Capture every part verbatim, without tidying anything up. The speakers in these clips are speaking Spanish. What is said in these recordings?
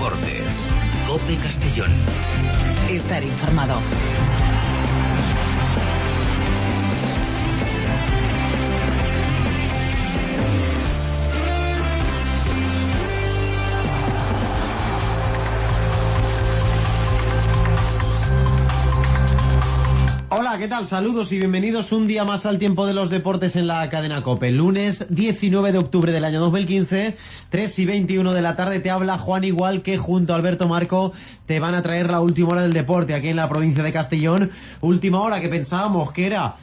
Deportes. COPE Castellón. Estar informado. Hola, ¿qué tal? Saludos y bienvenidos un día más al tiempo de los deportes en la cadena COPE. Lunes diecinueve de octubre del año dos mil quince, tres y veintiuno de la tarde, te habla Juan Igual, que junto a Alberto Marco te van a traer la última hora del deporte aquí en la provincia de Castellón. Última hora que pensábamos que era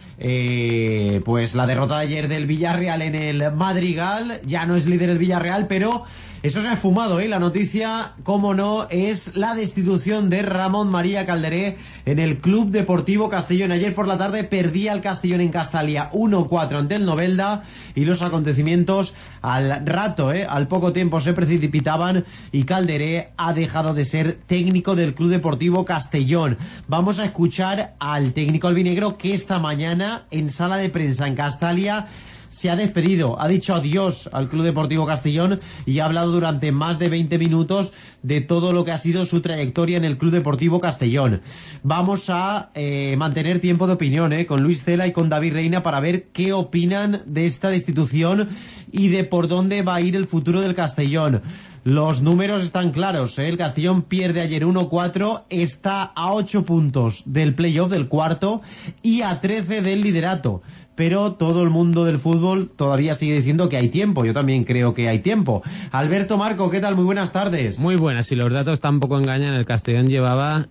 eh, pues la derrota de ayer del Villarreal en el Madrigal. Ya no es líder el Villarreal, pero eso se ha esfumado, ¿eh? La noticia, cómo no, es la destitución de Ramón María Calderé en el Club Deportivo Castellón. Ayer por la tarde perdía el Castellón en Castalia uno cuatro ante el Novelda, y los acontecimientos al rato, ¿eh? al poco tiempo se precipitaban, y Calderé ha dejado de ser técnico del Club Deportivo Castellón. Vamos a escuchar al técnico albinegro, que esta mañana en sala de prensa en Castalia se ha despedido, ha dicho adiós al Club Deportivo Castellón y ha hablado durante más de veinte minutos de todo lo que ha sido su trayectoria en el Club Deportivo Castellón. Vamos a eh, mantener tiempo de opinión eh, con Luis Cela y con David Reina para ver qué opinan de esta destitución y de por dónde va a ir el futuro del Castellón. Los números están claros, ¿eh? El Castellón pierde ayer uno cuatro, está a ocho puntos del playoff del cuarto y a trece del liderato. Pero todo el mundo del fútbol todavía sigue diciendo que hay tiempo. Yo también creo que hay tiempo. Alberto Marco, ¿qué tal? Muy buenas tardes. Muy buenas, y los datos tampoco engañan. El Castellón llevaba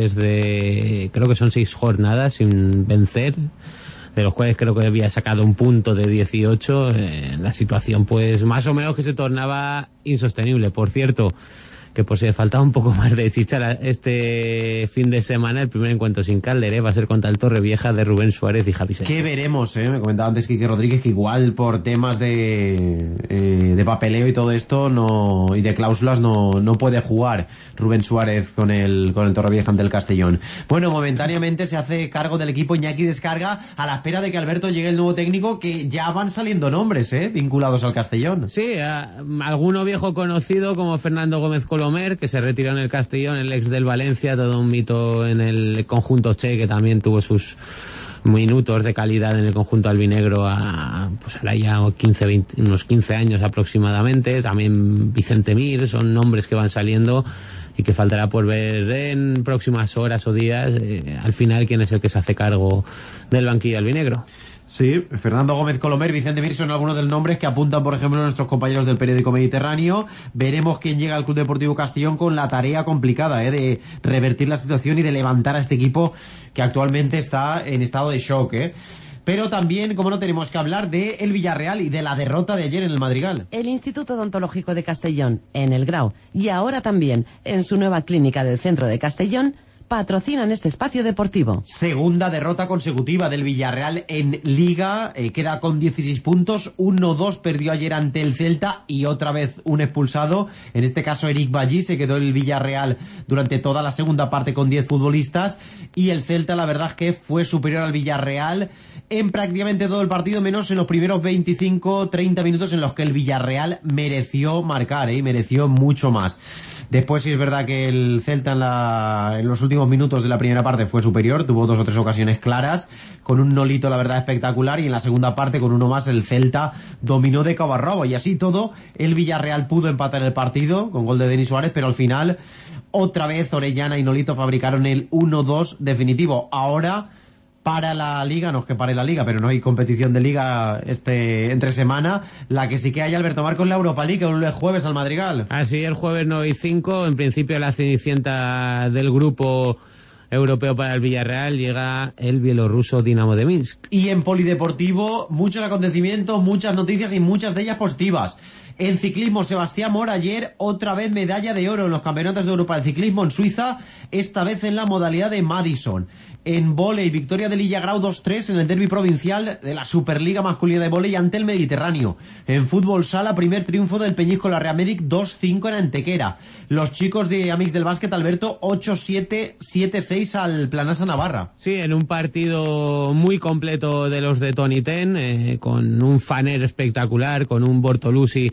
desde, creo que son seis jornadas sin vencer, de los cuales creo que había sacado un punto de dieciocho. Eh, la situación pues más o menos que se tornaba insostenible. Por cierto, que por si le faltaba un poco más de chicha este fin de semana, el primer encuentro sin Calderé va a ser contra el Torrevieja de Rubén Suárez y Javi Sánchez. ¿Qué veremos? Eh? Me comentaba antes Quique Rodríguez que igual por temas de eh, de papeleo y todo esto no y de cláusulas no, no puede jugar Rubén Suárez con el con el Torrevieja ante el Castellón. Bueno, momentáneamente se hace cargo del equipo Iñaki Descarga a la espera de que Alberto llegue el nuevo técnico, que ya van saliendo nombres eh, vinculados al Castellón. Sí, a, alguno viejo conocido como Fernando Gómez Colomer, que se retiró en el Castellón, el ex del Valencia, todo un mito en el conjunto Che, que también tuvo sus minutos de calidad en el conjunto albinegro a, pues ahora ya quince, veinte, unos quince años aproximadamente. También Vicente Mir, son nombres que van saliendo y que faltará por ver en próximas horas o días eh, al final quién es el que se hace cargo del banquillo albinegro. Sí, Fernando Gómez Colomer, Vicente Mir son algunos de los nombres que apuntan, por ejemplo, nuestros compañeros del periódico Mediterráneo. Veremos quién llega al Club Deportivo Castellón con la tarea complicada ¿eh? de revertir la situación y de levantar a este equipo que actualmente está en estado de shock. ¿eh? Pero también, como no, tenemos que hablar de el Villarreal y de la derrota de ayer en el Madrigal. El Instituto Odontológico de Castellón, en el Grau, y ahora también en su nueva clínica del centro de Castellón, patrocinan este espacio deportivo. Segunda derrota consecutiva del Villarreal en Liga, eh, queda con dieciséis puntos, uno dos perdió ayer ante el Celta y otra vez un expulsado, en este caso Eric Ballí. Se quedó el Villarreal durante toda la segunda parte con diez futbolistas, y el Celta la verdad es que fue superior al Villarreal en prácticamente todo el partido, menos en los primeros veinticinco treinta minutos en los que el Villarreal mereció marcar, ¿eh? y mereció mucho más. Después sí es verdad que el Celta en, la, en los últimos minutos de la primera parte fue superior, tuvo dos o tres ocasiones claras, con un Nolito la verdad espectacular, y en la segunda parte con uno más el Celta dominó de cabo a rabo, y así todo el Villarreal pudo empatar el partido con gol de Denis Suárez, pero al final otra vez Orellana y Nolito fabricaron el uno dos definitivo. Ahora para la Liga, no es que pare la Liga, pero no hay competición de Liga este entre semana. La que sí que hay, Alberto Marcos, la Europa League, el jueves al Madrigal. Así, el jueves nueve y cinco, en principio la cenicienta del grupo europeo para el Villarreal, llega el bielorruso Dinamo de Minsk. Y en polideportivo, muchos acontecimientos, muchas noticias y muchas de ellas positivas. En ciclismo, Sebastián Mora ayer otra vez medalla de oro en los campeonatos de Europa de ciclismo en Suiza, esta vez en la modalidad de Madison. En vóley, victoria del Illagrau dos tres en el derbi provincial de la Superliga masculina de vóley ante el Mediterráneo. En fútbol sala, primer triunfo del Peñísco la Real Medic dos cinco en Antequera. Los chicos de Amix del Básquet, Alberto, ocho siete, siete seis al Planasa Navarra. Sí, en un partido muy completo de los de Tony Ten, eh, con un Faner espectacular, con un Bortolusi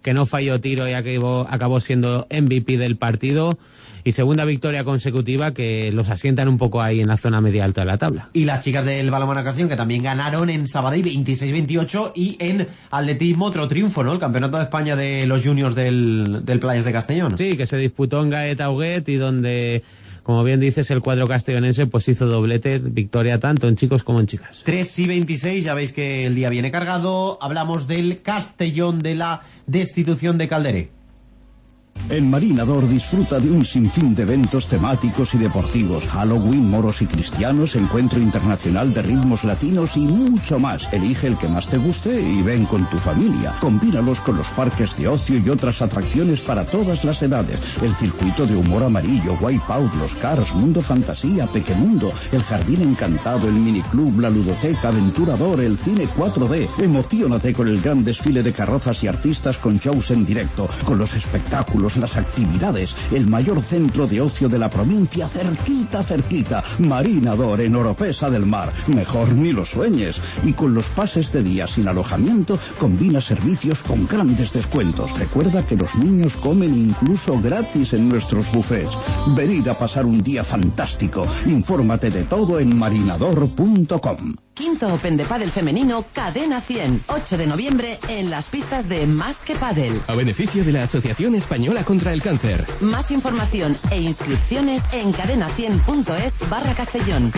que no falló tiro y acabó, acabó siendo M V P del partido. Y segunda victoria consecutiva que los asientan un poco ahí en la zona media alta de la tabla. Y las chicas del Balonmano Castellón, que también ganaron en Sabadell veintiséis veintiocho, y en atletismo otro triunfo, ¿no? El Campeonato de España de los juniors del, del Playas de Castellón. Sí, que se disputó en Gaeta Huguet y donde, como bien dices, el cuadro castellonense pues hizo doblete, victoria tanto en chicos como en chicas. tres y veintiséis, ya veis que el día viene cargado. Hablamos del Castellón, de la destitución de Calderé. En Marinador disfruta de un sinfín de eventos temáticos y deportivos, Halloween, moros y cristianos, encuentro internacional de ritmos latinos y mucho más. Elige el que más te guste y ven con tu familia. Combínalos con los parques de ocio y otras atracciones para todas las edades. El circuito de humor amarillo, Wipeout, los Cars, Mundo Fantasía, Pequemundo, el Jardín Encantado, el Miniclub, la Ludoteca, Aventurador, el Cine cuatro D. Emociónate con el gran desfile de carrozas y artistas con shows en directo, con los espectáculos, las actividades, el mayor centro de ocio de la provincia, cerquita, cerquita, Marinador en Oropesa del Mar, mejor ni lo sueñes, y con los pases de día sin alojamiento, combina servicios con grandes descuentos. Recuerda que los niños comen incluso gratis en nuestros buffets. Venid a pasar un día fantástico, infórmate de todo en marinador punto com. Quinto Open de Pádel femenino, Cadena cien, ocho de noviembre en las pistas de Más que Pádel. A beneficio de la Asociación Española contra el Cáncer. Más información e inscripciones en cadena cien punto es barra Castellón.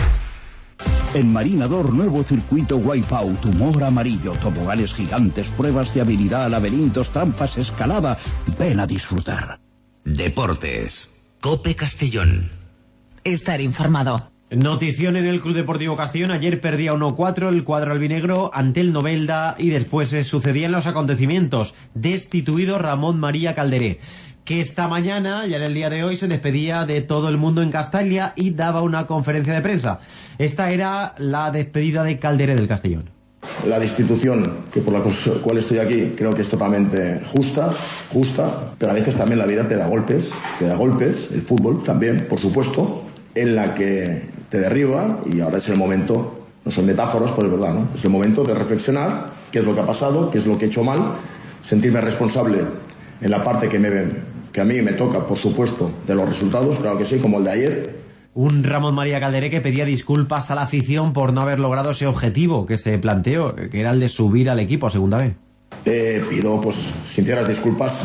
En Marinador, nuevo circuito Wipeout, humor amarillo, toboganes gigantes, pruebas de habilidad, laberintos, trampas, escalada. Ven a disfrutar. Deportes. Cope Castellón. Estar informado. Notición en el Club Deportivo Castellón. Ayer perdía uno cuatro el cuadro albinegro ante el Novelda y después eh, sucedían los acontecimientos. Destituido Ramón María Calderé, que esta mañana, ya en el día de hoy, se despedía de todo el mundo en Castalia y daba una conferencia de prensa. Esta era la despedida de Calderé del Castellón. La destitución, que por la cual estoy aquí, creo que es totalmente justa, justa, pero a veces también la vida te da golpes, te da golpes, el fútbol también, por supuesto, en la que te derriba, y ahora es el momento, no son metáforas, pero es verdad, ¿no? Es el momento de reflexionar qué es lo que ha pasado, qué es lo que he hecho mal, sentirme responsable en la parte que, me, que a mí me toca, por supuesto, de los resultados, claro que sí, como el de ayer. Un Ramón María Calderé que pedía disculpas a la afición por no haber logrado ese objetivo que se planteó, que era el de subir al equipo a segunda B. Eh, pido, pues, sinceras disculpas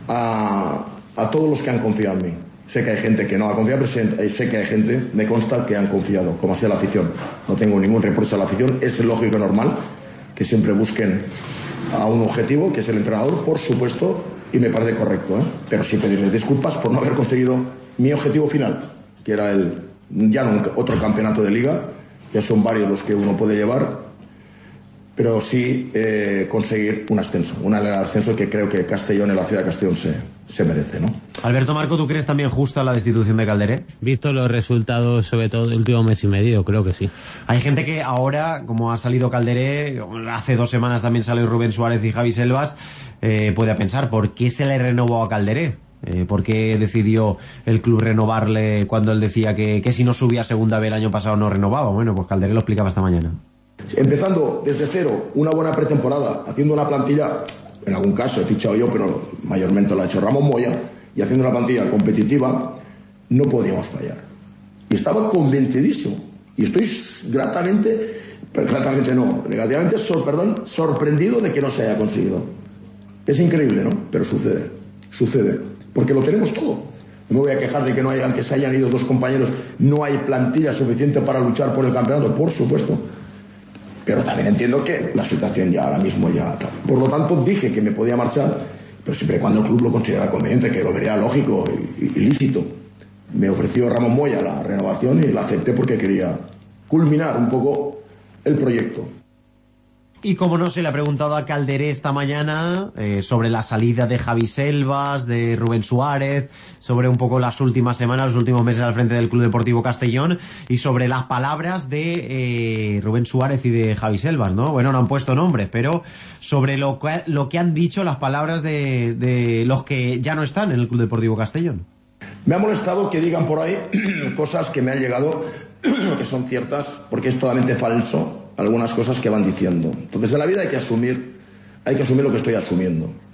a, a todos los que han confiado en mí. Sé que hay gente que no ha confiado, pero sé que hay gente, me consta, que han confiado, como así a la afición. No tengo ningún reproche a la afición, es lógico y normal que siempre busquen a un objetivo, que es el entrenador, por supuesto, y me parece correcto, ¿eh? Pero sí pedirles disculpas por no haber conseguido mi objetivo final, que era el ya no otro campeonato de liga, ya son varios los que uno puede llevar, pero sí eh, conseguir un ascenso, un ascenso que creo que Castellón, en la ciudad de Castellón, se, se merece, ¿no? Alberto Marco, ¿tú crees también justa la destitución de Calderé? Visto los resultados, sobre todo el último mes y medio, creo que sí. Hay gente que ahora, como ha salido Calderé, hace dos semanas también salió Rubén Suárez y Javi Selvas, eh, puede pensar, ¿por qué se le renovó a Calderé? Eh, ¿Por qué decidió el club renovarle cuando él decía que, que si no subía a segunda B el año pasado no renovaba? Bueno, pues Calderé lo explicaba esta mañana. Empezando desde cero, una buena pretemporada, haciendo una plantilla, en algún caso he fichado yo, pero mayormente lo ha hecho Ramón Moya, y haciendo una plantilla competitiva, no podíamos fallar. Y estaba convencidísimo, y estoy gratamente, pero gratamente no, negativamente, sor, perdón, sorprendido de que no se haya conseguido. Es increíble, ¿no? Pero sucede, sucede, porque lo tenemos todo. No me voy a quejar de que no hay, aunque se hayan ido dos compañeros, no hay plantilla suficiente para luchar por el campeonato, por supuesto. Pero también entiendo que la situación ya ahora mismo ya... Por lo tanto, dije que me podía marchar, pero siempre y cuando el club lo considera conveniente, que lo vería lógico y, y lícito. Me ofreció Ramón Moya la renovación y la acepté porque quería culminar un poco el proyecto. Y como no, se le ha preguntado a Calderé esta mañana eh, sobre la salida de Javi Selvas, de Rubén Suárez, sobre un poco las últimas semanas, los últimos meses al frente del Club Deportivo Castellón, y sobre las palabras de eh, Rubén Suárez y de Javi Selvas, ¿no? Bueno, no han puesto nombres, pero sobre lo que, lo que han dicho las palabras de, de los que ya no están en el Club Deportivo Castellón. Me ha molestado que digan por ahí cosas que me han llegado, que son ciertas, porque es totalmente falso algunas cosas que van diciendo. Entonces, en la vida hay que asumir, hay que asumir lo que estoy asumiendo.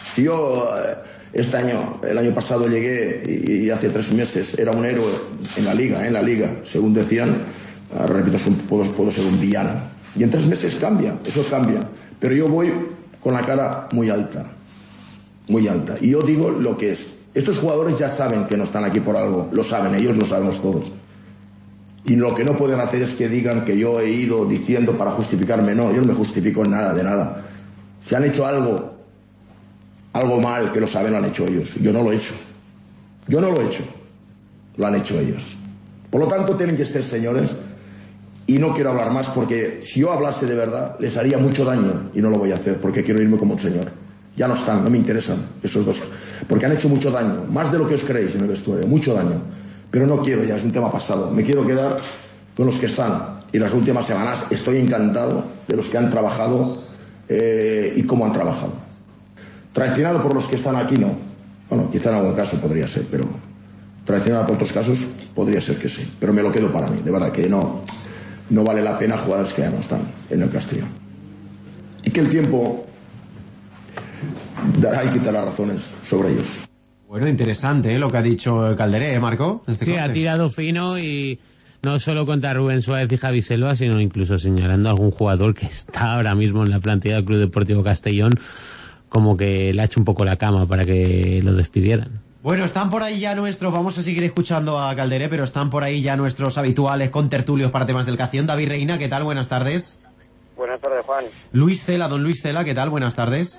Si yo eh, este año, el año pasado llegué y, y hace tres meses era un héroe en la liga, en la liga, según decían, ahora repito, puedo, puedo ser un villano. Y en tres meses cambia, eso cambia. Pero yo voy con la cara muy alta, muy alta. Y yo digo lo que es. Estos jugadores ya saben que no están aquí por algo, lo saben, ellos lo sabemos todos. Y lo que no pueden hacer es que digan que yo he ido diciendo para justificarme. No, yo no me justifico en nada, de nada. Si han hecho algo, algo mal, que lo saben, lo han hecho ellos. Yo no lo he hecho. Yo no lo he hecho. Lo han hecho ellos. Por lo tanto, tienen que ser señores. Y no quiero hablar más porque si yo hablase de verdad, les haría mucho daño. Y no lo voy a hacer porque quiero irme como un señor. Ya no están, no me interesan esos dos. Porque han hecho mucho daño. Más de lo que os creéis en el vestuario. Mucho daño. Pero no quiero ya, es un tema pasado. Me quiero quedar con los que están. Y las últimas semanas estoy encantado de los que han trabajado eh, y cómo han trabajado. Traicionado por los que están aquí, no. Bueno, quizá en algún caso podría ser, pero traicionado por otros casos podría ser que sí. Pero me lo quedo para mí, de verdad que no, no vale la pena jugadores que ya no están en el Castellón. Y que el tiempo dará y quitará razones sobre ellos. Bueno, interesante, ¿eh? Lo que ha dicho Calderé, ¿eh, Marco? Este sí, corte. Ha tirado fino y no solo contra Rubén Suárez y Javi Selva, sino incluso señalando a algún jugador que está ahora mismo en la plantilla del Club Deportivo Castellón, como que le ha hecho un poco la cama para que lo despidieran. Bueno, están por ahí ya nuestros, vamos a seguir escuchando a Calderé, pero están por ahí ya nuestros habituales contertulios para temas del Castellón. David Reina, ¿qué tal? Buenas tardes. Buenas tardes, Juan. Luis Cela, don Luis Cela, ¿qué tal? Buenas tardes.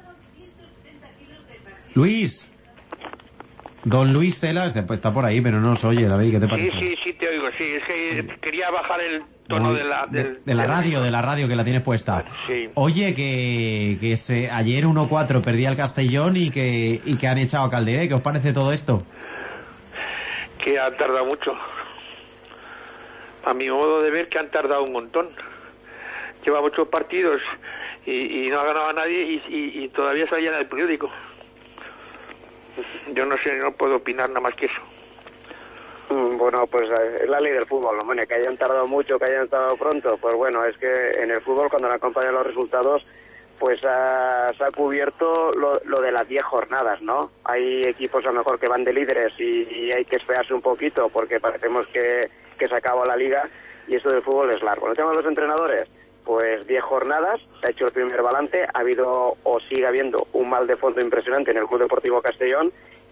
Luis. Don Luis Cela está por ahí, pero no nos oye, David, ¿qué te parece? Sí, sí, sí te oigo, sí, es que sí. Quería bajar el tono Muy, de la... Del, de, de la radio, de la radio que la tienes puesta. Sí. Oye, que, que se, ayer uno cuatro perdía el Castellón y que, y que han echado a Calderé, ¿qué os parece todo esto? Que han tardado mucho. A mi modo de ver que han tardado un montón. Lleva muchos partidos y, y no ha ganado a nadie y, y, y todavía salía en el periódico. Yo no sé, no puedo opinar nada más que eso. Bueno, pues es la ley del fútbol, ¿no? Bueno, que hayan tardado mucho, que hayan tardado pronto, pues bueno, es que en el fútbol cuando le acompañan los resultados, pues ha, se ha cubierto lo, lo de las diez jornadas, ¿no? Hay equipos a lo mejor que van de líderes y, y hay que esperarse un poquito porque parecemos que, que se acaba la liga y esto del fútbol es largo. El tema de los entrenadores, pues diez jornadas, se ha hecho el primer balance, ha habido o sigue habiendo un mal de fondo impresionante en el Club Deportivo Castellón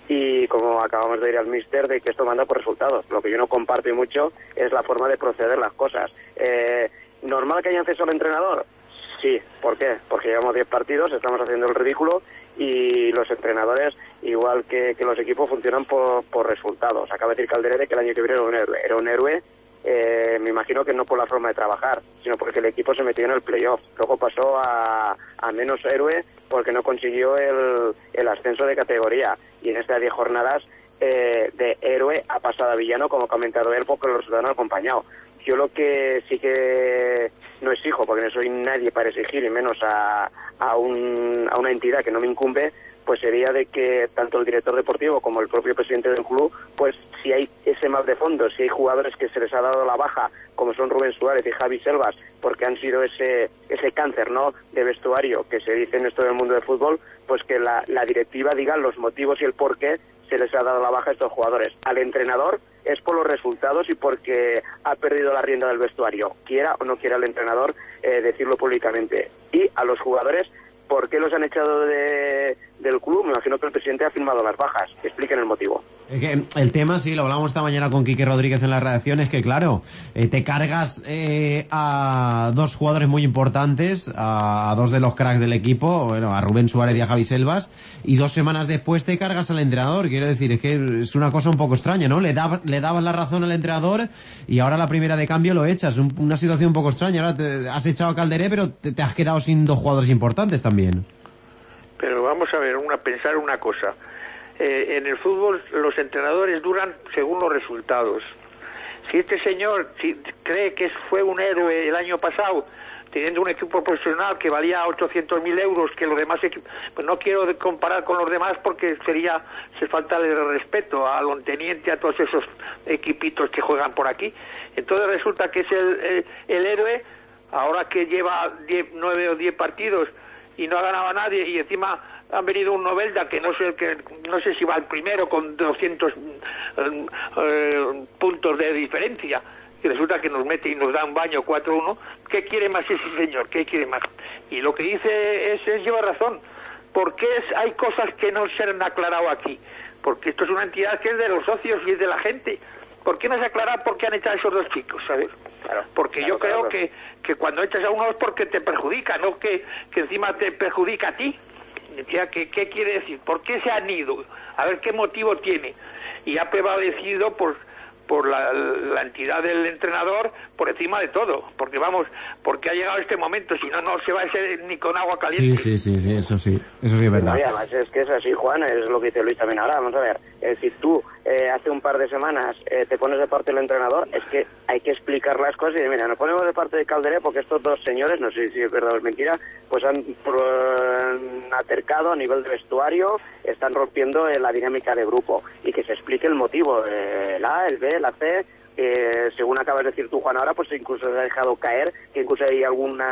y como acabamos de ir al míster de que esto manda por resultados. Lo que yo no comparto y mucho es la forma de proceder las cosas. Eh, ¿Normal que hayan cesado al entrenador? Sí. ¿Por qué? Porque llevamos diez partidos, estamos haciendo el ridículo y los entrenadores, igual que, que los equipos, funcionan por, por resultados. Acaba de decir Calderé que el año que viene era un héroe. Era un héroe Eh, me imagino que no por la forma de trabajar, sino porque el equipo se metió en el playoff. Luego pasó a, a menos héroe porque no consiguió el, el ascenso de categoría. Y en estas diez jornadas eh, de héroe ha pasado a villano, como ha comentado él, porque los resultados no han acompañado. Yo lo que sí que no exijo, porque no soy nadie para exigir, y menos a, a, un, a una entidad que no me incumbe, pues sería de que tanto el director deportivo como el propio presidente del club, pues si hay ese mal de fondo, si hay jugadores que se les ha dado la baja, como son Rubén Suárez y Javi Selvas, porque han sido ese ese cáncer, ¿no?, de vestuario que se dice en esto del mundo del fútbol, pues que la, la directiva diga los motivos y el por qué se les ha dado la baja a estos jugadores. Al entrenador es por los resultados y porque ha perdido la rienda del vestuario, quiera o no quiera el entrenador eh, decirlo públicamente. Y a los jugadores, ¿por qué los han echado de, del club? Me imagino que el presidente ha firmado las bajas. Expliquen el motivo. Es que el tema, sí, lo hablamos esta mañana con Quique Rodríguez en la redacción, es que claro, eh, te cargas eh, a dos jugadores muy importantes, a, a dos de los cracks del equipo, bueno, a Rubén Suárez y a Javi Selvas, y dos semanas después te cargas al entrenador. Quiero decir, es que es una cosa un poco extraña, ¿no? Le, dab, le dabas la razón al entrenador y ahora la primera de cambio lo echas. Un, una situación un poco extraña. Ahora te has echado a Calderé, pero te, te has quedado sin dos jugadores importantes también. Pero vamos a ver, una, pensar una cosa. Eh, en el fútbol los entrenadores duran según los resultados. Si este señor si cree que fue un héroe el año pasado, teniendo un equipo profesional que valía ochocientos mil euros, que los demás equipos, pues no quiero comparar con los demás porque sería se falta de respeto a Lonteniente, a todos esos equipitos que juegan por aquí. Entonces resulta que es el, el, el héroe, ahora que lleva diez, nueve o diez partidos y no ha ganado a nadie y encima han venido un Novelda que no sé que no sé si va al primero con doscientos eh, eh, puntos de diferencia, y resulta que nos mete y nos da un baño cuatro uno. ¿Qué quiere más ese señor? ¿Qué quiere más? Y lo que dice es, es lleva razón. ¿Por qué es, hay cosas que no se han aclarado aquí? Porque esto es una entidad que es de los socios y es de la gente. ¿Por qué no se aclara por qué han echado a esos dos chicos, sabes? Claro, porque claro, yo creo claro. que, que cuando echas a uno es porque te perjudica, no que, que encima te perjudica a ti. Ya, ¿qué, ¿Qué quiere decir? ¿Por qué se han ido? A ver qué motivo tiene. Y ha prevalecido por... por la, la entidad del entrenador por encima de todo, porque vamos, porque ha llegado este momento, si no, no se va a hacer ni con agua caliente. Sí, sí, sí, sí, eso sí, eso sí es verdad. No, además es que es así, Juan, es lo que dice Luis también ahora, vamos a ver, es decir, tú eh, hace un par de semanas eh, te pones de parte del entrenador, es que hay que explicar las cosas y mira, nos ponemos de parte de Calderé porque estos dos señores, no sé si es verdad o es mentira, pues han, han acercado a nivel de vestuario, están rompiendo eh, la dinámica de grupo y que se explique el motivo, eh, el A, el B, la C. Eh, según acabas de decir tú, Juan, ahora pues incluso se ha dejado caer que incluso hay algún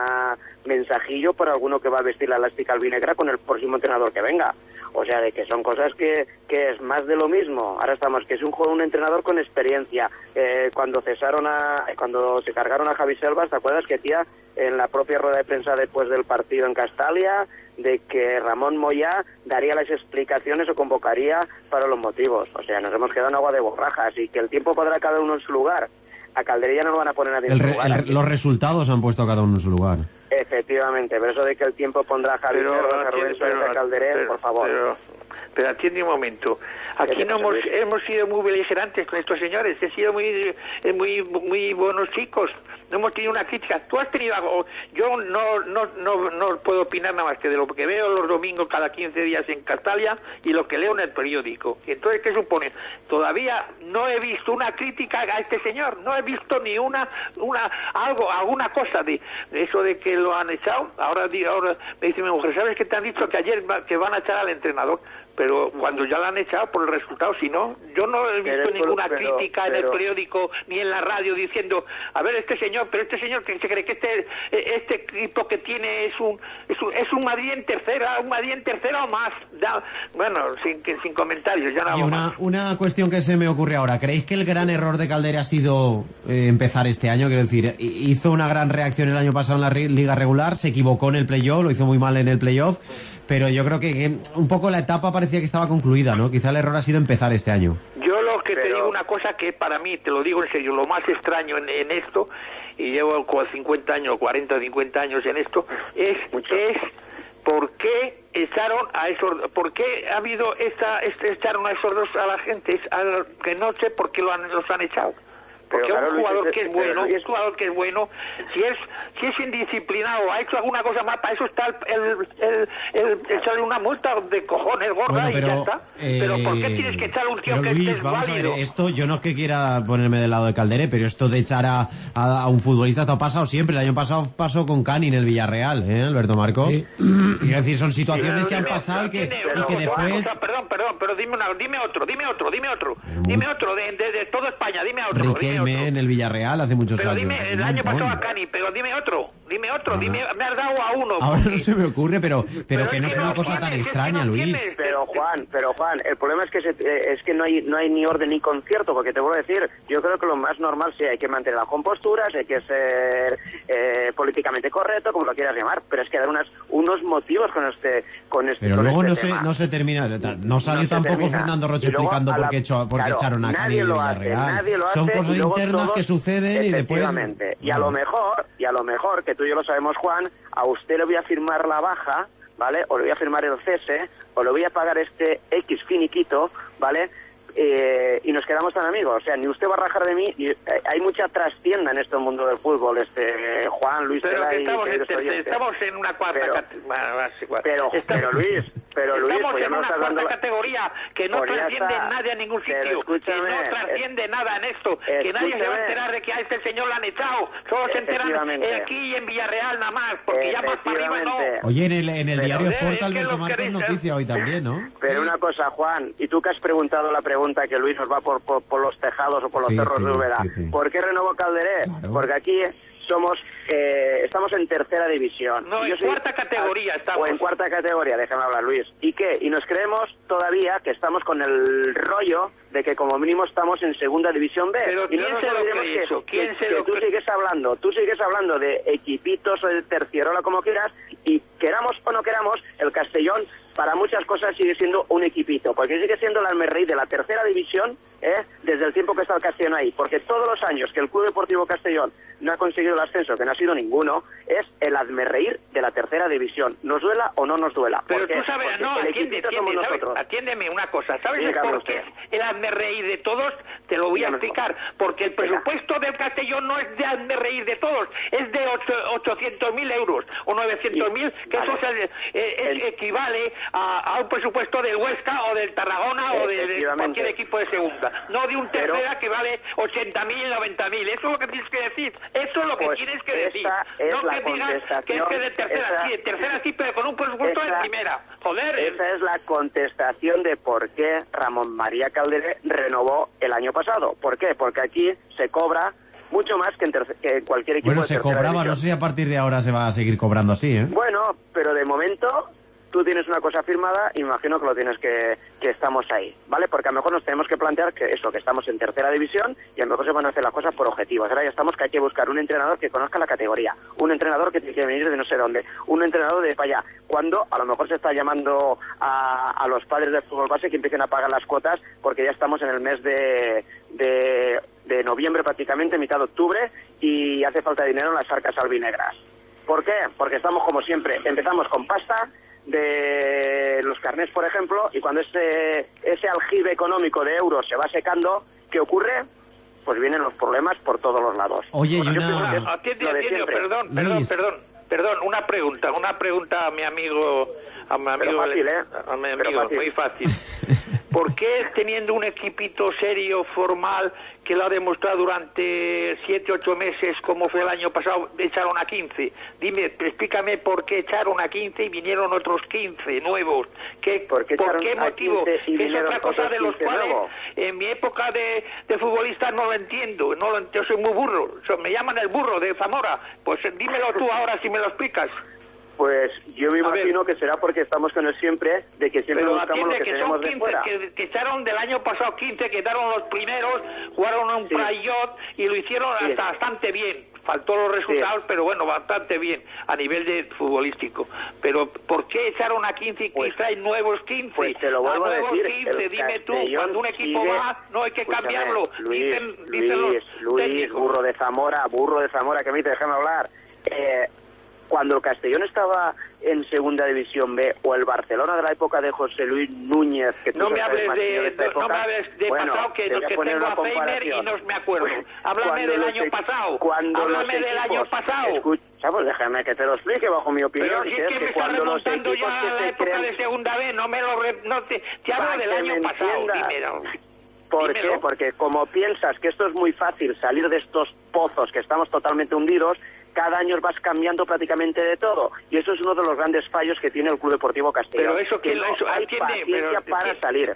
mensajillo por alguno que va a vestir la elástica albinegra con el próximo entrenador que venga. O sea, de que son cosas que, que es más de lo mismo. Ahora estamos, que es un, un entrenador con experiencia. Eh, cuando cesaron a, cuando se cargaron a Javi Selvas, ¿te acuerdas que tía en la propia rueda de prensa después del partido en Castalia, de que Ramón Moyá daría las explicaciones o convocaría para los motivos? O sea, nos hemos quedado en agua de borrajas y que el tiempo podrá cada uno en su lugar. A Calderilla no lo van a poner a nadie en su lugar. El, los resultados han puesto a cada uno en su lugar. Efectivamente, pero eso de que el tiempo pondrá a Javier, a Rubén Sáenz, a Calderé, pero, por favor. Pero, pero atiende un momento. Aquí no hemos, hemos sido muy beligerantes con estos señores, he sido muy, muy, muy buenos chicos. No hemos tenido una crítica. Tú has tenido algo. Yo no, no, no, no puedo opinar nada más que de lo que veo los domingos cada quince días en Castalia y lo que leo en el periódico. Entonces, ¿qué supone? Todavía no he visto una crítica a este señor. No he visto ni una, una, algo, alguna cosa de, de eso de que lo han echado. Ahora, ahora me dice mi mujer, ¿sabes qué te han dicho? Que ayer va, que van a echar al entrenador. Pero cuando ya lo han echado por el resultado, si no, yo no he visto pero, ninguna pero, crítica pero, en el periódico ni en la radio diciendo, a ver, este señor, pero este señor que se cree que este este equipo que tiene es un es un, es un Madrid en tercera, un Madrid en tercera o más. Ya, bueno, sin sin comentarios, ya nada más. Y una, una cuestión que se me ocurre ahora, ¿creéis que el gran error de Calderé ha sido eh, empezar este año? Quiero decir, hizo una gran reacción el año pasado en la liga regular, se equivocó en el playoff, lo hizo muy mal en el playoff. Pero yo creo que, que un poco la etapa parecía que estaba concluida, ¿no? Quizá el error ha sido empezar este año. Yo lo que Pero... te digo una cosa que para mí, te lo digo en serio, lo más extraño en, en esto, y llevo cincuenta años, cuarenta o cincuenta años en esto, es, es por qué echaron a esos, por qué ha habido esta, este, echaron a esos dos a la gente, a, que no sé por qué lo han, los han echado. Porque pero, un jugador Luis, que es bueno, un jugador que es bueno, si es si es indisciplinado, ha hecho alguna cosa más, para eso está el el, el, el echarle una multa de cojones gorda bueno, pero, y ya está. Eh, pero ¿por qué tienes que echar a un tío que Luis, es vamos válido? A ver, esto yo no es que quiera ponerme del lado de Calderé, pero esto de echar a, a, a un futbolista esto ha pasado siempre. El año pasado pasó con Cani en el Villarreal, ¿eh, Alberto Marco? Sí. Quiero decir, son situaciones sí, que han pasado y que, tiene, y que después... Cosa, perdón, perdón, pero dime, una, dime otro, dime otro, dime otro, dime otro de, de, de toda España, dime otro. Riquelme en el Villarreal hace muchos pero años. Pero dime, el año pasado a Cani, pero dime otro, dime otro, ah. dime, me has dado a uno. Ahora porque... no se me ocurre, pero pero, pero que no es, que no es una cosa tienes, tan extraña, no Luis. Tienes. Pero Juan, pero Juan, el problema es que se, eh, es que no hay no hay ni orden ni concierto, porque te voy a decir, yo creo que lo más normal sí hay que mantener las composturas, hay que ser eh, políticamente correcto, como lo quieras llamar, pero es que dar unas unos motivos con este con este Pero con luego este no tema. se no se termina, no salió no tampoco termina. Fernando Roche explicando por qué echó, por qué claro, echaron a Cani en el Villarreal. Son cosas internas todos, que suceden y después y a lo mejor, y a lo mejor, que tú y yo lo sabemos, Juan, a usted le voy a firmar la baja, ¿vale? O le voy a firmar el cese, o le voy a pagar este X finiquito, ¿vale? Eh, y nos quedamos tan amigos, o sea, ni usted va a rajar de mí, ni, eh, hay mucha trastienda en este mundo del fútbol, este Juan, Luis, pero Tela que estamos, y, en, te, estamos en una cuarta pero, categoría, pero, pero Luis, pero Luis, estamos pues en una cuarta la... categoría que no trasciende nadie a ningún sitio, que no trasciende es... nada en esto, que nadie se va a enterar de que a este señor lo han echado, solo se enteran aquí en Villarreal nada más, porque ya más para arriba no. Oye, en el, en el diario Sport, Alberto Marcos noticia hoy también, ¿no? Pero una cosa, Juan, y tú que has preguntado la pregunta que Luis nos va por, por, por los tejados o por los sí, cerros sí, de Úbeda. Sí, sí. ¿Por qué renovó Calderé? Claro. Porque aquí somos eh, estamos en tercera división. No, y en cuarta categoría estamos. O en cuarta categoría, déjame hablar, Luis. ¿Y qué? Y nos creemos todavía que estamos con el rollo de que como mínimo estamos en segunda división B. Pero y ¿quién no se lo cree que, eso? ¿Quién que, se lo que tú cree? sigues hablando, tú sigues hablando de equipitos o de tercierola como quieras, y queramos o no queramos, el Castellón para muchas cosas sigue siendo un equipito, porque sigue siendo el hazmerreír de la tercera división, ¿eh? Desde el tiempo que está el Castellón ahí, porque todos los años que el Club Deportivo Castellón no ha conseguido el ascenso, que no ha sido ninguno, es el hazmerreír de la tercera división, nos duela o no nos duela. Pero ¿Por tú qué? sabes, Porque no, el atiende, equipito atiende, somos ¿sabes? nosotros. Atiéndeme una cosa, ¿sabes Dígame por usted. qué el hazmerreír de todos? Te lo voy a Dígame. explicar, porque el presupuesto del Castellón no es de hazmerreír de todos, es de ochocientos mil euros o novecientos mil, que Vale. eso se, eh, es- El- equivale a, a un presupuesto del Huesca o del Tarragona o de, de Efectivamente. cualquier equipo de segunda, no de un Pero- tercera que vale ochenta mil, noventa mil, eso es lo que tienes que decir, eso es lo que Pues tienes que decir, esa es no la que digas que es contestación, que de tercera, esa- sí, de tercera sí, pero con un presupuesto esa- de primera, joder. Esa es la contestación de por qué Ramón María Calderé renovó el año pasado. ¿Por qué? Porque aquí se cobra mucho más que en, terce- que en cualquier equipo Bueno, de se tercera cobraba, división. no sé si a partir de ahora se va a seguir cobrando así, ¿eh? Bueno, pero de momento tú tienes una cosa firmada y me imagino que lo tienes que, que estamos ahí, ¿vale? Porque a lo mejor nos tenemos que plantear que eso, que estamos en tercera división y a lo mejor se van a hacer las cosas por objetivos. Ahora ya estamos que hay que buscar un entrenador que conozca la categoría, un entrenador que tiene que venir de no sé dónde, un entrenador de para allá, cuando a lo mejor se está llamando a, a los padres del fútbol base que empiecen a pagar las cuotas porque ya estamos en el mes de, de, de noviembre prácticamente, mitad de octubre, y hace falta dinero en las arcas albinegras. ¿Por qué? Porque estamos como siempre, empezamos con pasta de los carnés, por ejemplo, y cuando ese, ese aljibe económico de euros se va secando, ¿qué ocurre? Pues vienen los problemas por todos los lados. Oye, Bueno, y yo una- pienso que es Atiende, lo de atiende, siempre. perdón, perdón, Luis. perdón, perdón, una pregunta, una pregunta a mi amigo, a mi amigo, fácil, ¿eh? a mi Pero amigo, fácil. muy fácil. ¿Por qué teniendo un equipito serio, formal, que lo ha demostrado durante siete, ocho meses, como fue el año pasado, echaron a quince? Dime, explícame por qué echaron a quince y vinieron otros quince nuevos. ¿Qué, ¿Por qué ¿por echaron qué a motivo? quince y Que es vinieron otra cosa otros de los quince cuales nuevos? en mi época de, de futbolista no lo entiendo, no lo, yo soy muy burro, so- me llaman el burro de Zamora, pues dímelo tú ahora si me lo explicas. Pues yo me A ver. imagino que será porque estamos con él siempre, de que siempre Pero buscamos lo atiende que, que tenemos son de quince, fuera. que, que echaron del año pasado quince, quedaron los primeros, jugaron un Sí. playoff y lo hicieron Sí. hasta bastante bien. Faltó los resultados, pero bueno, bastante bien a nivel de futbolístico. Pero ¿por qué echaron a quince y Pues- traen nuevos quince? pues te lo vuelvo a nuevos decir, quince, el dime tú, Castellón cuando un equipo sigue- va, no hay que Escúchame, cambiarlo. Luis, dicen, dicen Luis, los Luis, técnicos. burro de Zamora, burro de Zamora, que me dice, déjame hablar. Eh, cuando el Castellón estaba en segunda división B, o el Barcelona de la época de José Luis Núñez, que tú No me sabes hables más que yo de, esta no época, me hables de bueno, pasado, que, te voy a que poner tengo una a Feiner y comparación. no me acuerdo. Pues, Háblame cuando del los año e- pasado. cuando Háblame los del año equipos- pasado. Escucha, pues déjame que te lo explique bajo mi opinión. Pero si es que que me está cuando los remontando equipos ya que a la se época creen- de segunda vez, no me lo... Re, no te, te hablo Para del que año me pasado, entiendas. dímelo. ¿Por Dímelo. qué? Porque como piensas que esto es muy fácil salir de estos pozos que estamos totalmente hundidos, cada año vas cambiando prácticamente de todo. Y eso es uno de los grandes fallos que tiene el Club Deportivo Castellón. Pero eso que que no eso hay atiende, paciencia pero- para ¿quién? salir.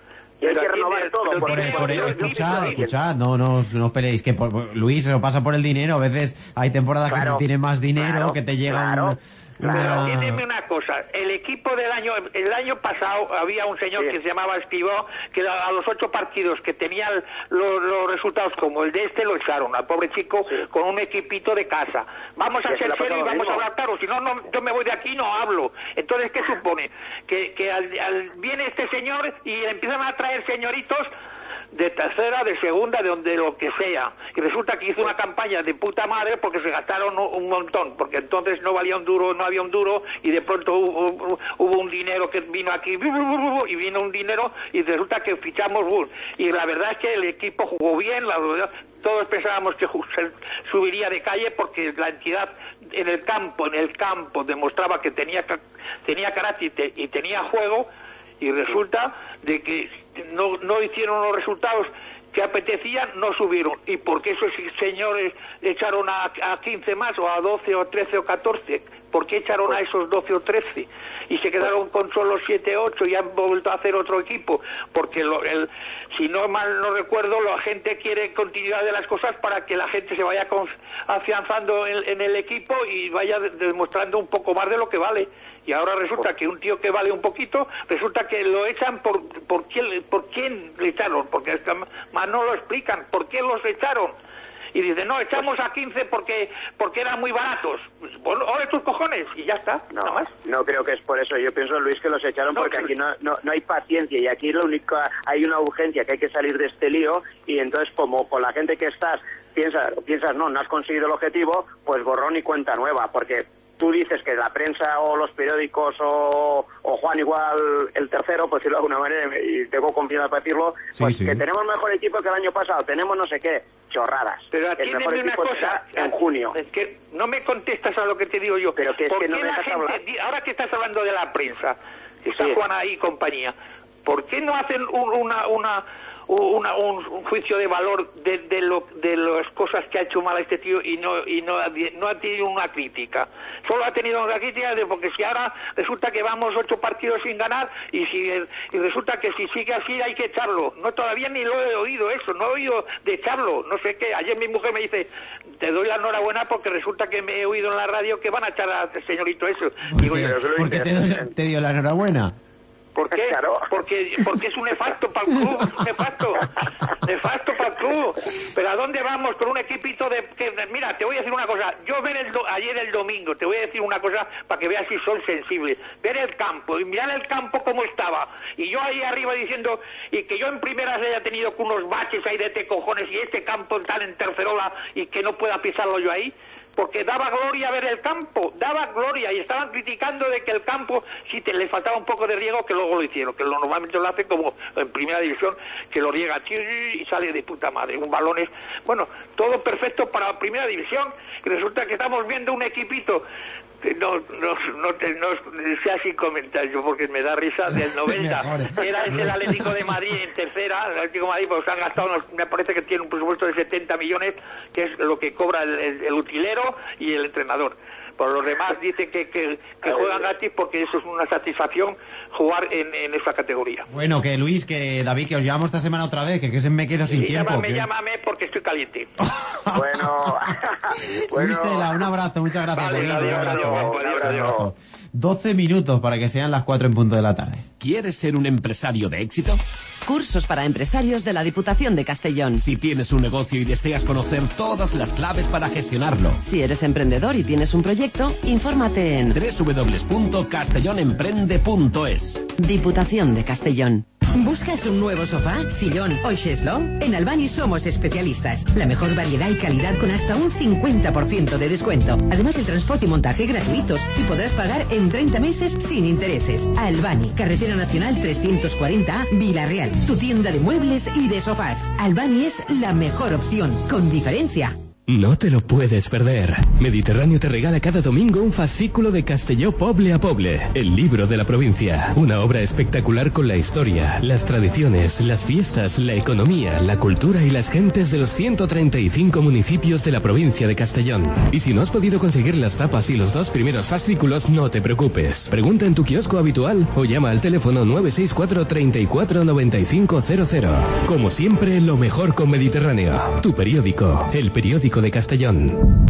Y hay Pero que renovar atiende, todo. pero porque- Por, tiene- por- yo- yo- escuchad, yo- escuchad, no, no, no os peleéis, que por- por- Luis se lo pasa por el dinero, a veces hay temporadas Claro, que se tiene más dinero, claro, que te llega claro, un- Pero una... entiéndeme una cosa, el equipo del año, el año pasado había un señor Sí. que se llamaba Escribó, que a los ocho partidos que tenían los, los resultados como el de este lo echaron al pobre chico Sí. con un equipito de casa. Vamos a Que se ser le ha pasado serios y lo vamos a mismo. hablar claro, si no, no, yo me voy de aquí y no hablo. Entonces, ¿qué supone? Que, que al, al- viene este señor y empiezan a traer señoritos de tercera, de segunda, de donde lo que sea. Y resulta que hizo una campaña de puta madre porque se gastaron un, un montón, porque entonces no valía un duro, no había un duro, y de pronto hubo, hubo- hubo un dinero que vino aquí, y vino un dinero, y resulta que fichamos, y la verdad es que el equipo jugó bien, la verdad, todos pensábamos que ju- se subiría de calle porque la entidad en el campo, en el campo, demostraba que tenía, ca- tenía carácter y te- y tenía juego, y resulta de que no, no hicieron los resultados que apetecían no subieron. ¿Y por qué esos señores echaron a, a quince más, o a doce o trece o catorce? ¿Por qué echaron a esos doce o trece? Y se quedaron con solo siete o ocho y han vuelto a hacer otro equipo. Porque lo, el, si no mal no recuerdo, la gente quiere continuidad de las cosas para que la gente se vaya con, afianzando en, en el equipo y vaya de, demostrando un poco más de lo que vale. Y ahora resulta que un tío que vale un poquito, resulta que lo echan por por quién, por quién le echaron, porque es que más no lo explican, por qué los echaron. Y dicen, no, echamos a quince porque porque eran muy baratos. Bueno, ole tus cojones, y ya está, no, nada más. No creo que es por eso. Yo pienso, Luis, que los echaron no, porque aquí no, no, no hay paciencia, y aquí lo único, hay una urgencia, que hay que salir de este lío, y entonces como con la gente que estás, piensas, piensas no, no has conseguido el objetivo, pues borrón y cuenta nueva, porque tú dices que la prensa o los periódicos o, o Juan igual el tercero, pues decirlo de alguna manera, y tengo confianza para decirlo, pues sí, sí. Que tenemos mejor equipo que el año pasado, tenemos no sé qué, chorradas. Pero atiéndeme una cosa, en junio. Es que no me contestas a lo que te digo yo. Pero que es ¿Por que qué no me la dejas gente, hablar? ahora que estás hablando de la prensa, que está Sí. Juan ahí y compañía, ¿por qué no hacen un, una... una Una, un, un juicio de valor de, de, lo, de las cosas que ha hecho mal a este tío y no y no, no ha tenido una crítica? Solo ha tenido una crítica de porque si ahora resulta que vamos ocho partidos sin ganar y si y resulta que si sigue así hay que echarlo. No, todavía ni lo he oído eso, no he oído de echarlo, no sé qué. Ayer mi mujer me dice, te doy la enhorabuena porque resulta que me he oído en la radio que van a echar al señorito eso. Digo, yo, ¿Por qué te, doy- te dio la enhorabuena? ¿Por qué? Claro. Porque, porque es un nefasto para el club, es un nefasto, nefasto para el club. Pero ¿a dónde vamos con un equipito de... que mira, te voy a decir una cosa, yo ver el do, ayer el domingo, te voy a decir una cosa para que veas si son sensibles. Ver el campo, y mirar el campo como estaba, y yo ahí arriba diciendo, y que yo en primeras haya tenido con unos baches ahí de te cojones, y este campo tal en tercerola, y que no pueda pisarlo yo ahí, porque daba gloria ver el campo, daba gloria, y estaban criticando de que el campo, si te le faltaba un poco de riego, que luego lo hicieron, que lo normalmente lo hacen como en primera división, que lo riega y sale de puta madre, un balón es, bueno, todo perfecto para la primera división, y resulta que estamos viendo un equipito, no, no, no, te, no sea sin comentario, porque me da risa, del noventa, era ese el Atlético de Madrid en tercera, el Atlético de Madrid, pues han gastado, unos, me parece que tiene un presupuesto de setenta millones, que es lo que cobra el, el, el utilero y el entrenador. Por los demás dicen que, que, que juegan gratis porque eso es una satisfacción jugar en, en esa categoría. Bueno, que Luis, que David, que os llamamos esta semana otra vez, que, que se me quedo sin sí, tiempo. Llámame, que... llámame porque estoy caliente. Bueno, bueno. Luis Tela, un abrazo, muchas gracias. Vale, David, adiós, un abrazo, adiós, eh. adiós, Un adiós. abrazo. doce minutos para que sean las cuatro en punto de la tarde. ¿Quieres ser un empresario de éxito? Cursos para empresarios de la Diputación de Castellón. Si tienes un negocio y deseas conocer todas las claves para gestionarlo. Si eres emprendedor y tienes un proyecto, infórmate en doble u doble u doble u punto castellonemprende punto es. Diputación de Castellón. ¿Buscas un nuevo sofá, sillón o cheslón? En Albani somos especialistas. La mejor variedad y calidad con hasta un cincuenta por ciento de descuento. Además, el transporte y montaje gratuitos y podrás pagar en treinta meses sin intereses. Albani, Carretera Nacional trescientos cuarenta A, Villarreal. Tu tienda de muebles y de sofás. Albani es la mejor opción, con diferencia. No te lo puedes perder. Mediterráneo te regala cada domingo un fascículo de Castelló Poble a Poble, el libro de la provincia. Una obra espectacular con la historia, las tradiciones, las fiestas, la economía, la cultura y las gentes de los ciento treinta y cinco municipios de la provincia de Castellón. Y si no has podido conseguir las tapas y los dos primeros fascículos, no te preocupes. Pregunta en tu kiosco habitual o llama al teléfono nueve seis cuatro, treinta y cuatro, noventa y cinco cero cero. Como siempre, lo mejor con Mediterráneo. Tu periódico, el periódico de Castellón.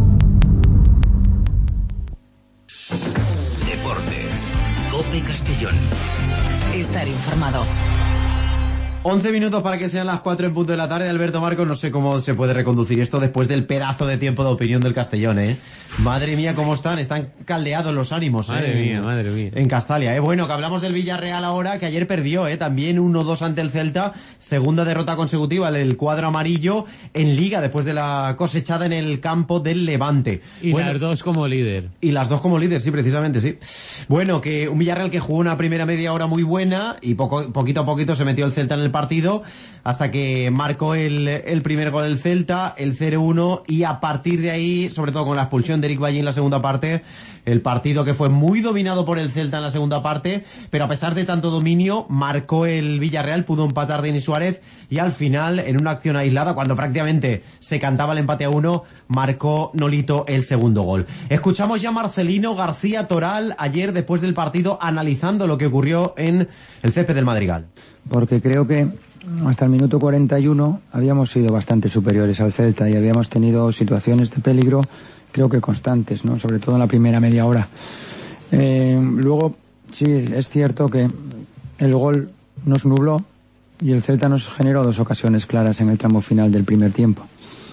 Deportes. COPE Castellón. Estar informado. once minutos para que sean las cuatro en punto de la tarde. Alberto Marcos, no sé cómo se puede reconducir esto después del pedazo de tiempo de opinión del Castellón, ¿eh? Madre mía, cómo están, están caldeados los ánimos, ¿eh? Madre mía, madre mía. En Castalia, ¿eh? Bueno, que hablamos del Villarreal ahora, que ayer perdió, ¿eh? También uno dos ante el Celta, segunda derrota consecutiva del cuadro amarillo en Liga, después de la cosechada en el campo del Levante. Y bueno, las dos como líder. Y las dos como líder, sí, precisamente, sí. Bueno, que un Villarreal que jugó una primera media hora muy buena y poco, poquito a poquito se metió el Celta en el partido hasta que marcó el, el primer gol el Celta, el cero uno, y a partir de ahí, sobre todo con la expulsión de Eric Valle en la segunda parte, el partido que fue muy dominado por el Celta en la segunda parte, pero a pesar de tanto dominio, marcó el Villarreal, pudo empatar Denis Suárez y al final, en una acción aislada, cuando prácticamente se cantaba el empate a uno, marcó Nolito el segundo gol. Escuchamos ya a Marcelino García Toral ayer después del partido analizando lo que ocurrió en el césped del Madrigal. Porque creo que hasta el minuto cuarenta y uno habíamos sido bastante superiores al Celta y habíamos tenido situaciones de peligro, creo que constantes, ¿no? Sobre todo en la primera media hora. Eh, luego, sí, es cierto que el gol nos nubló y el Celta nos generó dos ocasiones claras en el tramo final del primer tiempo.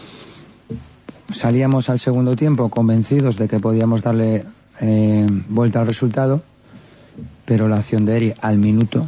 Salíamos al segundo tiempo convencidos de que podíamos darle eh, vuelta al resultado, pero la acción de Eri al minuto,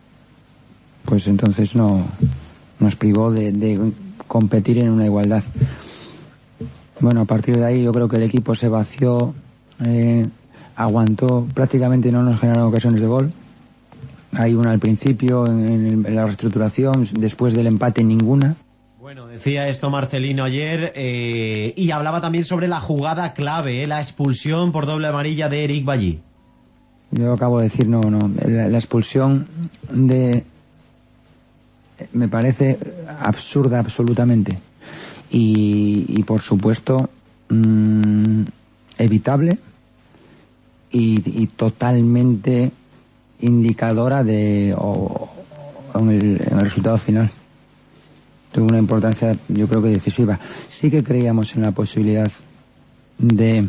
pues entonces no nos privó de, de competir en una igualdad. Bueno, a partir de ahí yo creo que el equipo se vació, eh, aguantó, prácticamente no nos generaron ocasiones de gol. Hay una al principio, en, en la reestructuración, después del empate ninguna. Bueno, decía esto Marcelino ayer eh, y hablaba también sobre la jugada clave, eh, la expulsión por doble amarilla de Eric Bailly. Yo acabo de decir, no, no, la, la expulsión de... me parece absurda absolutamente y, y por supuesto mmm, evitable y, y totalmente indicadora de o, o en, el, en el resultado final. Tuvo una importancia, yo creo que decisiva. Sí que creíamos en la posibilidad de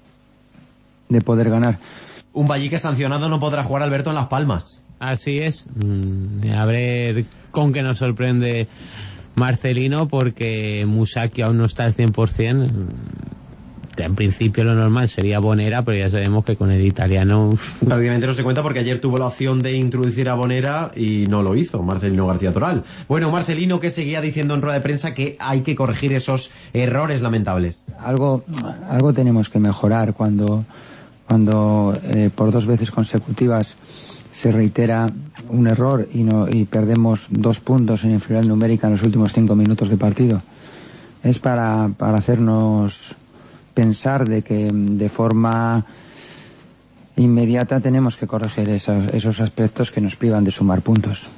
de poder ganar. Un Bailly que sancionado no podrá jugar Alberto en Las Palmas. Así es. Mm, a ver con qué nos sorprende Marcelino, porque Musacchio aún no está al cien por ciento. En principio lo normal sería Bonera, pero ya sabemos que con el italiano... Prácticamente no se cuenta porque ayer tuvo la opción de introducir a Bonera y no lo hizo Marcelino García Toral. Bueno, Marcelino que seguía diciendo en rueda de prensa que hay que corregir esos errores lamentables. Algo, algo tenemos que mejorar cuando, cuando eh, por dos veces consecutivas se reitera un error y, no, y perdemos dos puntos en inferioridad numérica en los últimos cinco minutos de partido. Es para, para hacernos pensar de que de forma inmediata tenemos que corregir esos, esos aspectos que nos privan de sumar puntos.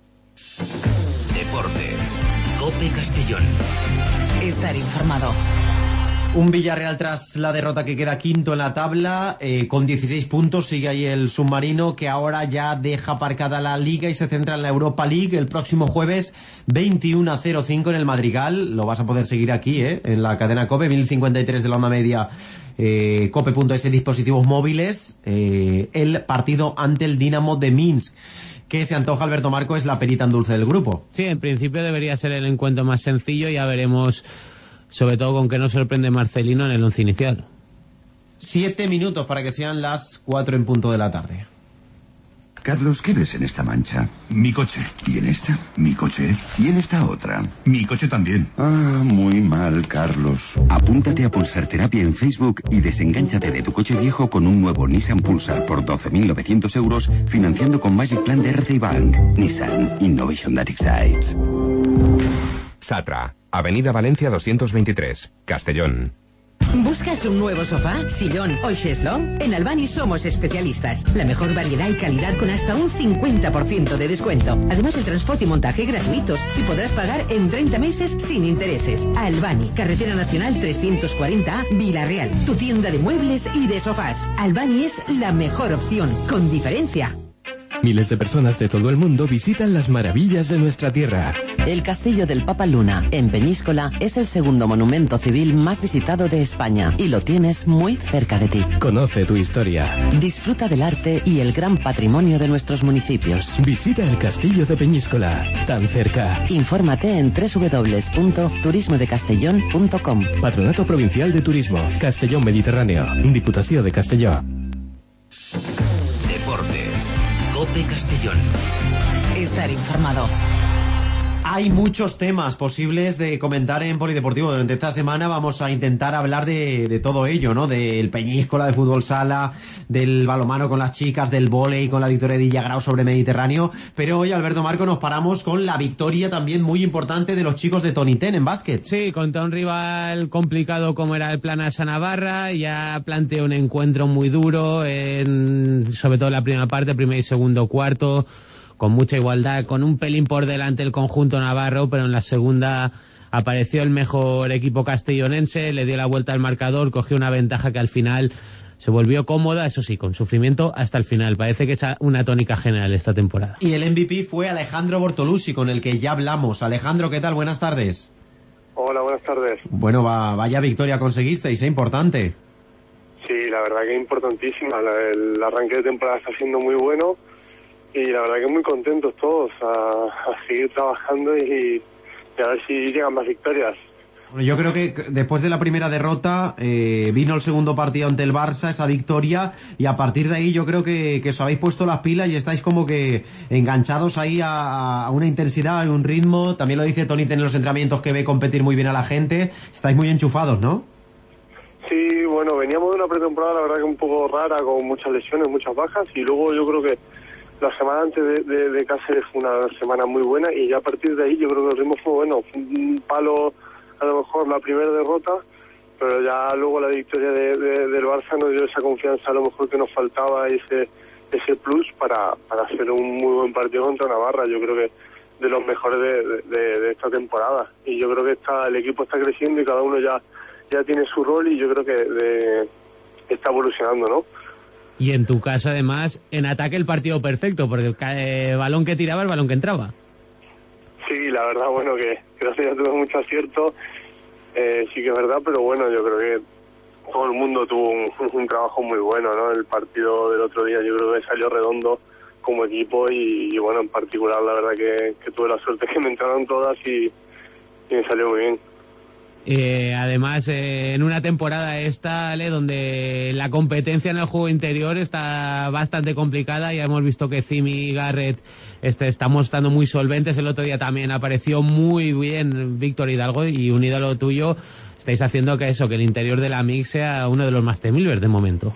Deportes, COPE Castellón. Estar informado. Un Villarreal tras la derrota que queda quinto en la tabla, eh, con dieciséis puntos, sigue ahí el submarino que ahora ya deja aparcada la Liga y se centra en la Europa League el próximo jueves veintiuno a cero cinco en el Madrigal. Lo vas a poder seguir aquí, eh, en la cadena COPE, mil cincuenta y tres de la onda media, eh, cope punto es, dispositivos móviles, eh, el partido ante el Dinamo de Minsk. ¿Qué se antoja, Alberto Marco? Es la perita en dulce del grupo. Sí, en principio debería ser el encuentro más sencillo, ya veremos sobre todo con qué nos sorprende Marcelino en el once inicial. Siete minutos para que sean las cuatro en punto de la tarde. Carlos, ¿qué ves en esta mancha? Mi coche. ¿Y en esta? Mi coche. ¿Y en esta otra? Mi coche también. Ah, muy mal, Carlos. Apúntate a Pulsar Terapia en Facebook y desengánchate de tu coche viejo con un nuevo Nissan Pulsar por doce mil novecientos euros, financiando con Magic Plan de R C I Bank. Nissan Innovation that excites. Satra, Avenida Valencia doscientos veintitrés, Castellón. ¿Buscas un nuevo sofá, sillón o cheslón? En Albani somos especialistas. La mejor variedad y calidad con hasta un cincuenta por ciento de descuento. Además, el transporte y montaje gratuitos y podrás pagar en treinta meses sin intereses. Albani, Carretera Nacional trescientos cuarenta A, Vila-real. Tu tienda de muebles y de sofás. Albani es la mejor opción, con diferencia. Miles de personas de todo el mundo visitan las maravillas de nuestra tierra. El Castillo del Papa Luna, en Peñíscola, es el segundo monumento civil más visitado de España y lo tienes muy cerca de ti. Conoce tu historia. Disfruta del arte y el gran patrimonio de nuestros municipios. Visita el Castillo de Peñíscola, tan cerca. Infórmate en doble u doble u doble u punto turismo de castellón punto com. Patronato Provincial de Turismo, Castellón Mediterráneo, Diputación de Castellón. Deportes, COPE Castellón. Estar informado. Hay muchos temas posibles de comentar en Polideportivo. Durante esta semana vamos a intentar hablar de, de todo ello, ¿no? Del Peñíscola, de fútbol sala, del balonmano con las chicas, del vóley con la victoria de Villagrao sobre Mediterráneo. Pero hoy, Alberto Marco, nos paramos con la victoria también muy importante de los chicos de Toniten en básquet. Sí, contra un rival complicado como era el Planasa Navarra. Ya planteó un encuentro muy duro, en, sobre todo en la primera parte, primer y segundo cuarto, con mucha igualdad, con un pelín por delante el conjunto navarro, pero en la segunda apareció el mejor equipo castellonense, le dio la vuelta al marcador, cogió una ventaja que al final se volvió cómoda, eso sí, con sufrimiento hasta el final. Parece que es una tónica general esta temporada. Y el M V P fue Alejandro Bortolucci, con el que ya hablamos. Alejandro, ¿qué tal? Buenas tardes. Hola, buenas tardes. Bueno, va, vaya victoria conseguisteis, ¿eh? Importante. Sí, la verdad que es importantísima. El, el arranque de temporada está siendo muy bueno. Y la verdad que muy contentos todos a, a seguir trabajando y, y a ver si llegan más victorias. Bueno, yo creo que después de la primera derrota eh, vino el segundo partido ante el Barça, esa victoria, y a partir de ahí yo creo que, que os habéis puesto las pilas y estáis como que enganchados ahí a, a una intensidad, a un ritmo. También lo dice Tony en los entrenamientos, que ve competir muy bien a la gente. Estáis muy enchufados, ¿no? Sí, bueno, veníamos de una pretemporada la verdad que un poco rara, con muchas lesiones, muchas bajas, y luego yo creo que la semana antes de, de, de Cáceres fue una semana muy buena, y ya a partir de ahí yo creo que el ritmo fue bueno. Fue un palo, a lo mejor la primera derrota, pero ya luego la victoria de, de, del Barça nos dio esa confianza a lo mejor que nos faltaba, ese ese plus para, para hacer un muy buen partido contra Navarra. Yo creo que de los mejores de, de, de esta temporada, y yo creo que está el equipo está creciendo y cada uno ya ya tiene su rol, y yo creo que de, está evolucionando, ¿no? Y en tu caso, además, en ataque el partido perfecto, porque el eh, balón que tiraba, el balón que entraba. Sí, la verdad, bueno, que gracias a Dios tuve mucho acierto, eh, sí que es verdad, pero bueno, yo creo que todo el mundo tuvo un, un trabajo muy bueno, ¿no? El partido del otro día yo creo que salió redondo como equipo, y, y bueno, en particular la verdad que, que tuve la suerte que me entraron todas y, y me salió muy bien. Eh, además, eh, en una temporada esta, Ale, donde la competencia en el juego interior está bastante complicada, ya hemos visto que Zimi y Garrett este, estamos estando muy solventes. El otro día también apareció muy bien Víctor Hidalgo, y unido a lo tuyo estáis haciendo que eso, que el interior de la mix sea uno de los más temibles de momento.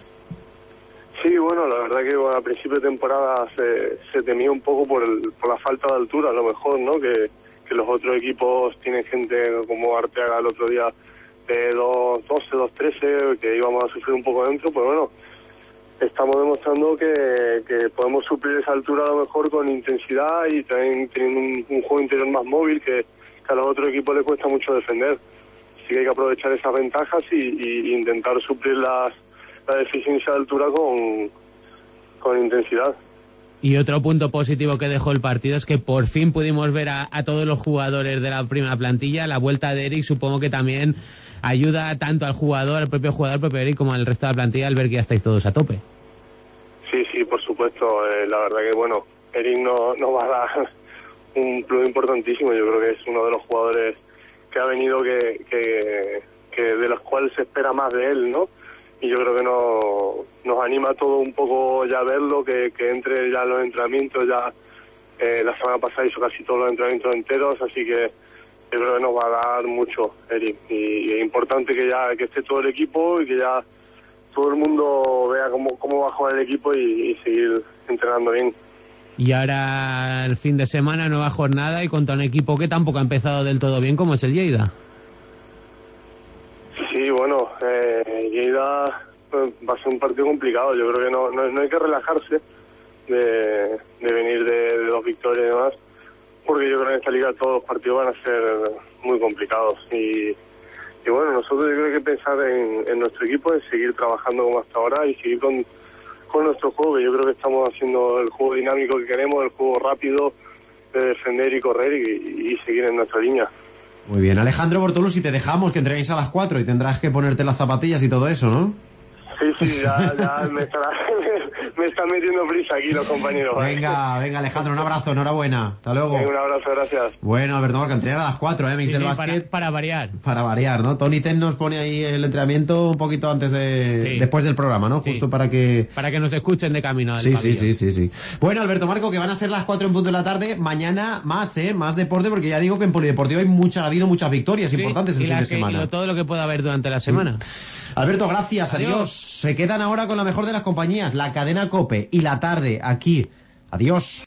Sí, bueno, la verdad que bueno, a principio de temporada se, se temía un poco por, el, por la falta de altura, a lo mejor, ¿no? Que que los otros equipos tienen gente como Arteaga el otro día de dos doce, dos trece, que íbamos a sufrir un poco dentro, pues bueno, estamos demostrando que, que podemos suplir esa altura a lo mejor con intensidad y también teniendo un, un juego interior más móvil que, que a los otros equipos les cuesta mucho defender. Así que hay que aprovechar esas ventajas y, y intentar suplir las, la deficiencia de altura con, con intensidad. Y otro punto positivo que dejó el partido es que por fin pudimos ver a, a todos los jugadores de la primera plantilla. La vuelta de Eric supongo que también ayuda tanto al jugador, al propio jugador, al propio Eric, como al resto de la plantilla, al ver que ya estáis todos a tope. Sí, sí, por supuesto. Eh, la verdad que, bueno, Eric nos no va a dar un plus importantísimo. Yo creo que es uno de los jugadores que ha venido que, que, que de los cuales se espera más de él, ¿no? Y yo creo que nos, nos anima todo un poco ya a verlo, que, que entre ya en los entrenamientos. Ya eh, la semana pasada hizo casi todos los entrenamientos enteros, así que yo creo que nos va a dar mucho, Eric. Y, y es importante que ya que esté todo el equipo y que ya todo el mundo vea cómo, cómo va a jugar el equipo y, y seguir entrenando bien. Y ahora el fin de semana, nueva jornada y contra un equipo que tampoco ha empezado del todo bien, como es el Lleida. Sí, bueno, eh, Lleida pues, va a ser un partido complicado. Yo creo que no, no, no hay que relajarse de, de venir de, de dos victorias y demás, porque yo creo que en esta liga todos los partidos van a ser muy complicados. Y, y bueno, nosotros yo creo que hay que pensar en, en nuestro equipo, en seguir trabajando como hasta ahora y seguir con, con nuestro juego, que yo creo que estamos haciendo el juego dinámico que queremos, el juego rápido de defender y correr y, y seguir en nuestra línea. Muy bien, Alejandro Bortolucci, te dejamos que entrenéis a las cuatro y tendrás que ponerte las zapatillas y todo eso, ¿no? Sí, sí, ya, ya me, está, me están metiendo prisa aquí los compañeros. Venga, venga, Alejandro, un abrazo, enhorabuena. Hasta luego. Venga, un abrazo, gracias. Bueno, Alberto Marco, entrenar a las cuatro, ¿eh? Mix Sí, del sí, básquet. para, para variar. Para variar, ¿no? Tony Ten nos pone ahí el entrenamiento un poquito antes de... Sí. Después del programa, ¿no? Justo Sí. para que... Para que nos escuchen de camino al Sí, sí, pabellón. sí, sí, sí. Bueno, Alberto Marco, que van a ser las cuatro en punto de la tarde. Mañana más, ¿eh? Más deporte, porque ya digo que en Polideportivo hay mucha, ha habido muchas victorias Sí, importantes el y fin la de que- semana. y lo- todo lo que pueda haber durante la semana. Alberto, gracias, adiós. Adiós. Se quedan ahora con la mejor de las compañías, la cadena COPE y la tarde aquí. Adiós.